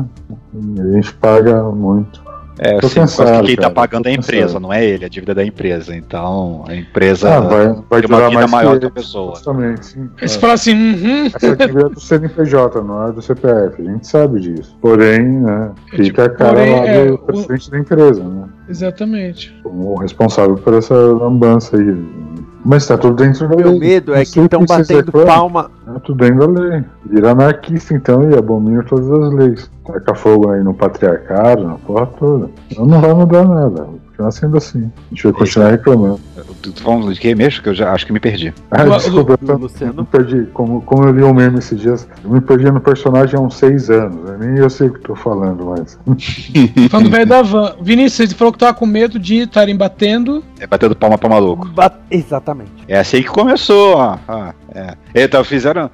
A gente paga muito. É, Tô assim, cansado, porque quem tá cara, pagando tô é a empresa, cansado. não é ele, a dívida é da empresa. Então, a empresa Ah, vai, vai tem uma durar vida mais maior que que a ele, pessoa. Justamente, sim. Aí você fala assim, uhum. Essa dívida é do C N P J, não é do C P F, a gente sabe disso. Porém, né, É, tipo, fica a cara porém, lá é, do o- presidente da empresa, né? Exatamente. Como responsável por essa lambança aí. Mas tá tudo dentro da lei. Meu medo é Não que sei estão por vocês batendo reclamam. palma. Tá tudo dentro da lei. Vira anarquista então e abomina todas as leis. Taca fogo aí no patriarcado, na porra toda. Então não vai mudar nada. Vai continuar sendo assim. A gente vai continuar reclamando. Tu tu falando de quem mesmo? Que eu já acho que me perdi. Ah, Lu- desculpa, eu, Lu- tô- eu Luciano. me perdi. Como, como eu li um meme esses dias, eu me perdi no personagem há uns seis anos. Né? Nem eu sei o que tô falando, mas. Falando velho da Van. Vinícius, ele falou que tava com medo de estarem batendo. É batendo palma pra maluco. Ba- Exatamente. É assim que começou, ó. Ah, é. Eita, fizeram.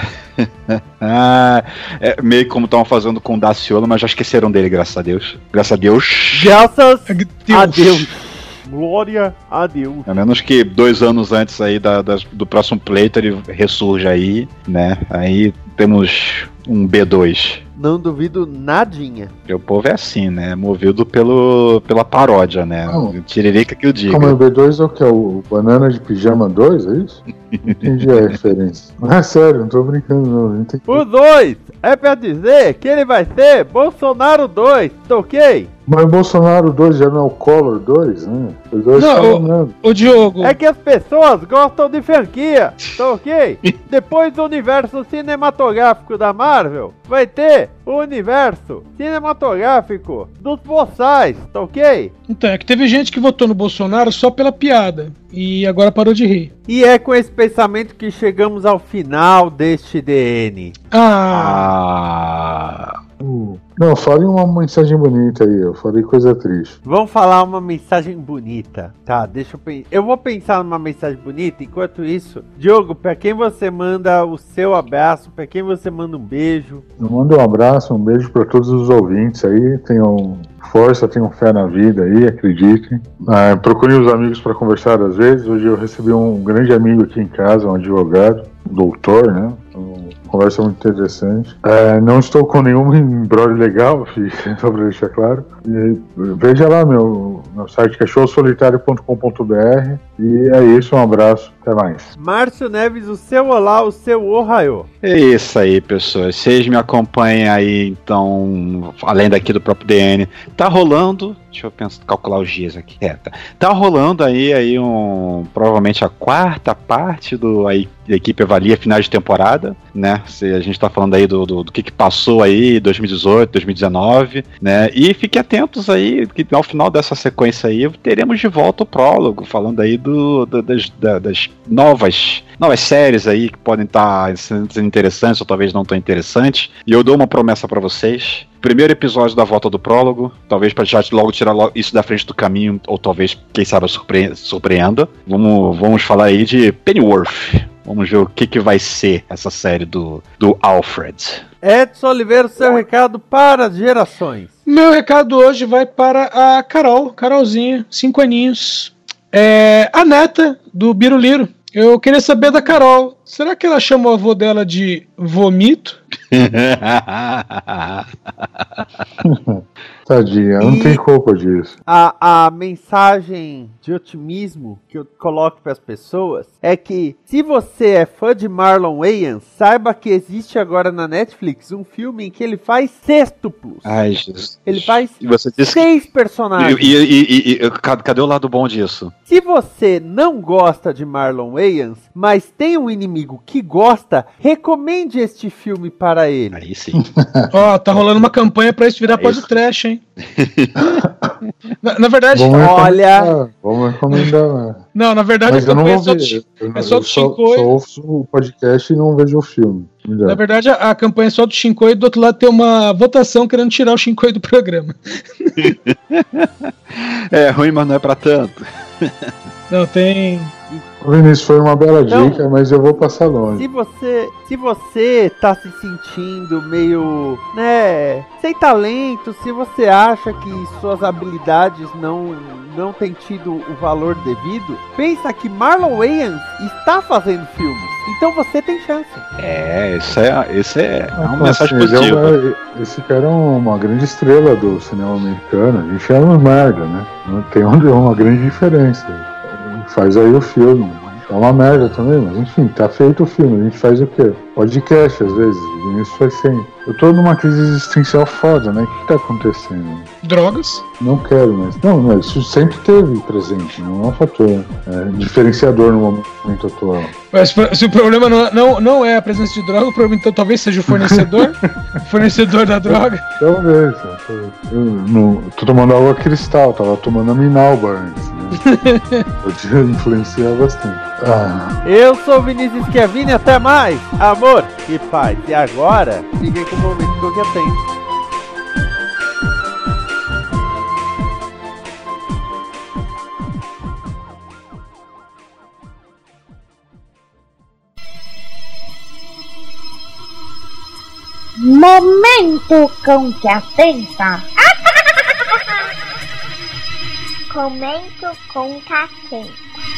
ah, é, meio como estavam fazendo com o Daciolo, mas já esqueceram dele, graças a Deus. Graças a Deus. Graças Deus. a Deus. Glória a Deus. A menos que dois anos antes aí da, das- do próximo pleito ele ressurja aí, né? Aí temos um B dois. Não duvido nadinha. Porque o povo é assim, né? Movido pelo, pela paródia, né? Não. Tiririca que o diga. Como é o B dois é o que? É o Banana de Pijama dois, é isso? Não entendi a referência. Ah, sério, não tô brincando não. Não entendi. O dois é pra dizer que ele vai ser Bolsonaro dois, tá ok? Mas o Bolsonaro dois já não é o Collor dois, né? Os dois Não, falam o- mesmo. Ô Diogo, É que as pessoas gostam de franquia, tá ok? Depois do universo cinematográfico da Marvel, vai ter o universo cinematográfico dos boçais, tá ok? então, é que teve gente que votou no Bolsonaro só pela piada. E agora parou de rir. E é com esse pensamento que chegamos ao final deste D N. Ah, Ah. Uh, Não, fale uma mensagem bonita aí, eu falei coisa triste. Vamos falar uma mensagem bonita. Tá, deixa eu pensar. Eu vou pensar numa mensagem bonita. Enquanto isso, Diogo, pra quem você manda o seu abraço? Pra quem você manda um beijo? Eu mando um abraço, um beijo para todos os ouvintes aí. Tenham força, tenham fé na vida aí, acreditem. Ah, procurem os amigos para conversar às vezes. Hoje eu recebi um grande amigo aqui em casa, um advogado, um doutor, né? Então, conversa muito interessante. É, não estou com nenhum embrólio legal, só para deixar claro. E veja lá meu, meu site que é show solitário ponto com ponto b r. E é isso, um abraço, até mais. Márcio Neves, o seu olá, o seu ohayô. É isso aí, pessoas. Vocês me acompanhem aí, então, além daqui do próprio D N. Tá rolando, deixa eu pensar, calcular os dias aqui. É, tá. tá rolando aí, aí um, provavelmente a quarta parte do aí, da equipe avalia final de temporada, né? Se a gente tá falando aí do, do, do que, que passou aí, dois mil e dezoito, dois mil e dezenove, né? E fiquem atentos aí, que ao final dessa sequência aí, teremos de volta o prólogo, falando aí do, do, das, das novas, novas séries aí que podem estar sendo interessantes ou talvez não tão interessantes. E eu dou uma promessa pra vocês. Primeiro episódio da volta do prólogo, talvez pra já logo tirar isso da frente do caminho, ou talvez, quem sabe, surpre- surpreenda. Vamos, vamos falar aí de Pennyworth. Vamos ver o que, que vai ser essa série do, do Alfred. Edson Oliveira, seu recado para as gerações. Meu recado hoje vai para a Carol, Carolzinha, cinco aninhos. É a neta do Biruliro. Eu queria saber da Carol, será que ela chama o avô dela de Vomito? Tadinha, não E tem culpa disso. A, a mensagem de otimismo que eu coloco para as pessoas é que, se você é fã de Marlon Wayans, saiba que existe agora na Netflix um filme em que ele faz sextuplos. Ai, Jesus. Ele faz E você disse seis que... personagens. E, e, e, e cadê o lado bom disso? Se você não gosta de Marlon Wayans, mas tem um inimigo que gosta, recomende este filme para ele. Aí sim. Ó, tá rolando uma campanha pra isso virar É isso. podcast, hein? na, na verdade, Vamos olha- recomendar, Vamos recomendar, né? não, na verdade Mas a eu não campanha vou é só ver. do, Eu, é só eu do só, Shinkoi. só ouço o podcast e não vejo o filme. Melhor. Na verdade, a, a campanha é só do Shinkoi e do outro lado tem uma votação querendo tirar o Shinkoi do programa. É ruim, mas não é pra tanto. Não, tem... O Vinícius, foi uma bela Então, dica, mas eu vou passar longe. Se você, se você tá se sentindo meio, né, sem talento, se você acha que suas habilidades não, não têm tido o valor devido, pensa que Marlon Wayans está fazendo filmes. Então você tem chance. É, isso é, isso é Ah, uma mensagem assim, ele é positiva. uma- esse cara é uma grande estrela do cinema americano. A gente é uma merda, né? Não tem onde é uma grande diferença. Faz aí o filme. É uma merda também, mas enfim, tá feito o filme. A gente faz o quê? Podcast, às vezes. O Vinícius faz sempre. Eu tô numa crise existencial foda, né? O que, que tá acontecendo? Drogas. Não quero, mas. Não, mas isso sempre teve presente, não é um fator é, diferenciador no momento atual. Mas se o problema não, não, não é a presença de droga, o problema então talvez seja o fornecedor. fornecedor da droga. Talvez. talvez. Eu não, tô tomando água cristal, tava tomando a Minalba antes, né? Podia influenciar bastante. Ah, Eu sou o Vinícius Schiavini, até mais. Amor e paz. E agora, fiquem com o momento que eu atento. Momento cão que atenta. Comento com catenta.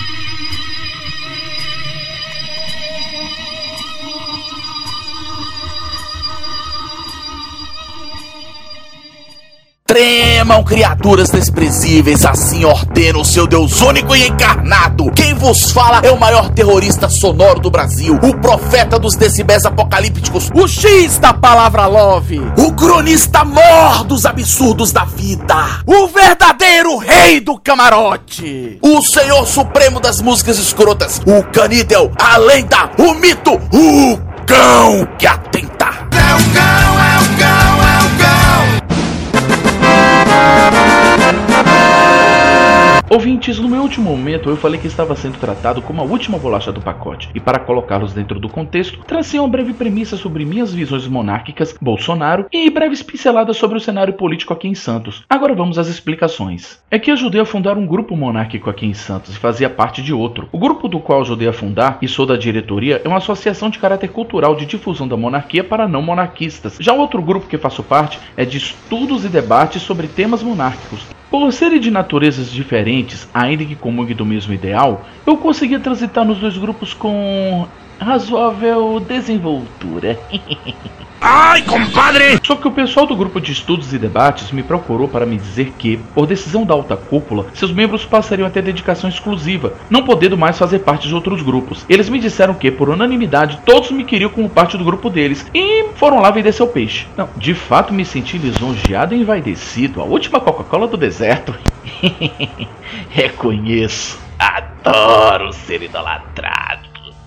Tremam, criaturas desprezíveis, assim ordena o seu Deus único e encarnado. Quem vos fala é o maior terrorista sonoro do Brasil, o profeta dos decibéis apocalípticos, o X da palavra love, o cronista mor dos absurdos da vida, o verdadeiro rei do camarote, o senhor supremo das músicas escrotas, o canídel, a lenda, o mito, o cão que atenta. É o cão, é o cão, é o cão. Ouvintes, no meu último momento eu falei que estava sendo tratado como a última bolacha do pacote, e para colocá-los dentro do contexto, tracei uma breve premissa sobre minhas visões monárquicas, Bolsonaro, e breves pinceladas sobre o cenário político aqui em Santos. Agora vamos às explicações. É que ajudei a fundar um grupo monárquico aqui em Santos e fazia parte de outro. O grupo do qual ajudei a fundar, e sou da diretoria, é uma associação de caráter cultural de difusão da monarquia para não monarquistas. Já o outro grupo que faço parte é de estudos e debates sobre temas monárquicos. Por serem de naturezas diferentes, ainda que comunguem do mesmo ideal, eu conseguia transitar nos dois grupos com razoável desenvoltura. Ai, compadre! Só que o pessoal do grupo de estudos e debates me procurou para me dizer que, por decisão da alta cúpula, seus membros passariam a ter dedicação exclusiva, não podendo mais fazer parte de outros grupos. Eles me disseram que, por unanimidade, todos me queriam como parte do grupo deles e foram lá vender seu peixe. Não, de fato me senti lisonjeado e envaidecido, a última Coca-Cola do deserto. Reconheço, adoro ser idolatrado.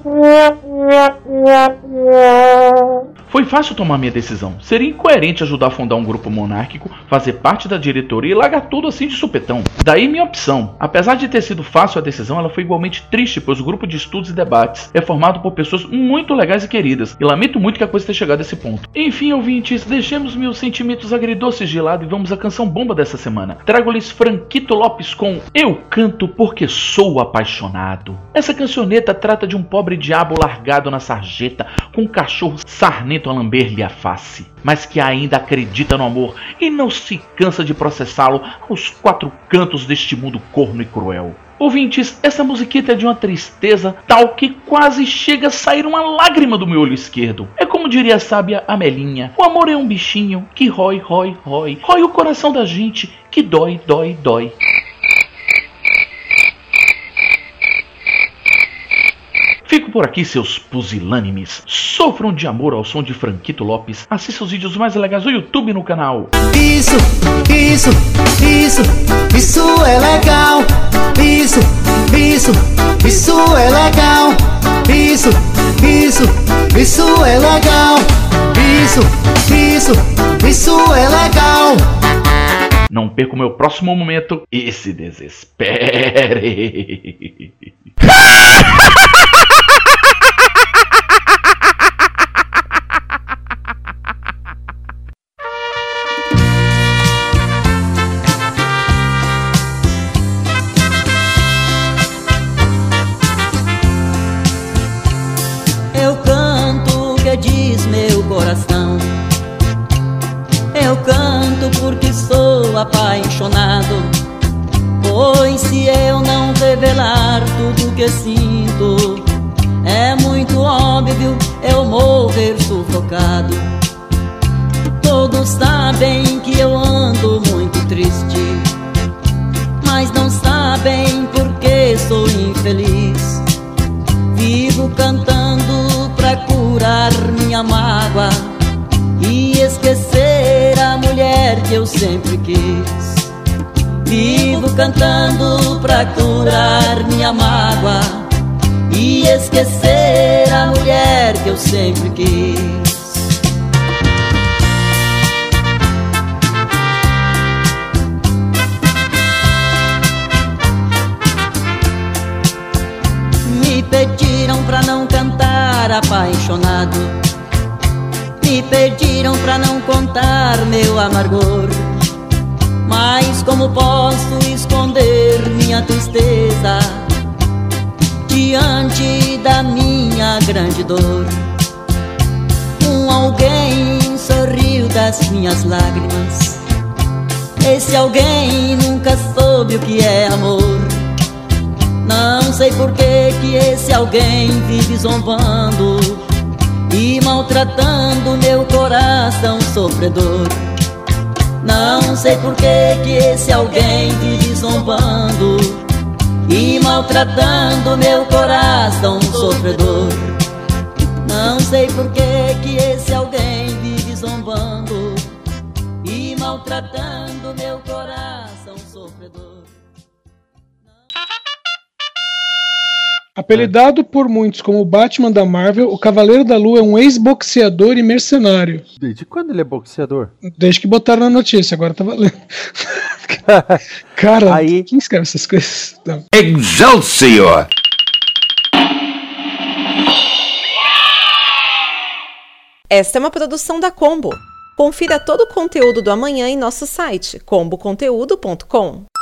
Foi fácil tomar minha decisão. Seria incoerente ajudar a fundar um grupo monárquico, fazer parte da diretoria e largar tudo assim de supetão. Daí minha opção. Apesar de ter sido fácil a decisão, ela foi igualmente triste, pois o grupo de estudos e debates é formado por pessoas muito legais e queridas, e lamento muito que a coisa tenha chegado a esse ponto. Enfim, ouvintes, deixemos meus sentimentos agridoces de lado e vamos à canção bomba dessa semana. Trago-lhes Franquito Lopes com Eu Canto Porque Sou Apaixonado. Essa cancioneta trata de um pobre diabo largado na sarjeta, com um cachorro sarnento a lamber-lhe a face, mas que ainda acredita no amor e não se cansa de processá-lo aos quatro cantos deste mundo corno e cruel. Ouvintes, essa musiquita é de uma tristeza tal que quase chega a sair uma lágrima do meu olho esquerdo. É como diria a sábia Amelinha: o amor é um bichinho que rói, rói, rói, rói o coração da gente, que dói, dói, dói. Fico por aqui, seus pusilânimes. Sofram de amor ao som de Franquito Lopes. Assista os vídeos mais legais do YouTube no canal. Isso, isso, isso, isso é legal. Isso, isso, isso é legal. Isso, isso, isso é legal. Isso, isso, isso é legal. Não perca o meu próximo momento e se desespere. Eu canto o que diz meu coração. Eu canto porque sou apaixonado. Pois se eu não revelar tudo que sinto, é muito óbvio eu morrer sufocado. Todos sabem que eu ando muito triste, mas não sabem por que sou infeliz. Vivo cantando pra curar minha mágoa e esquecer a mulher que eu sempre quis. Vivo cantando pra curar minha mágoa e esquecer a mulher que eu sempre quis. Me pediram pra não cantar apaixonado, me pediram pra não contar meu amargor. Mas como posso esconder minha tristeza diante da minha grande dor? Um alguém sorriu das minhas lágrimas. Esse alguém nunca soube o que é amor. Não sei por que que esse alguém vive zombando e maltratando meu coração sofredor. Não sei por que que esse alguém vive zombando e maltratando meu coração sofredor. Não sei por que que esse alguém vive zombando e maltratando meu coração sofredor. Apelidado por muitos como o Batman da Marvel, o Cavaleiro da Lua é um ex-boxeador e mercenário. Desde quando ele é boxeador? Desde que botaram na notícia, agora tá valendo. Cara, Aí- quem escreve essas coisas? Não. Excelsior! Esta é uma produção da Combo. Confira todo o conteúdo do amanhã em nosso site combo conteúdo ponto com.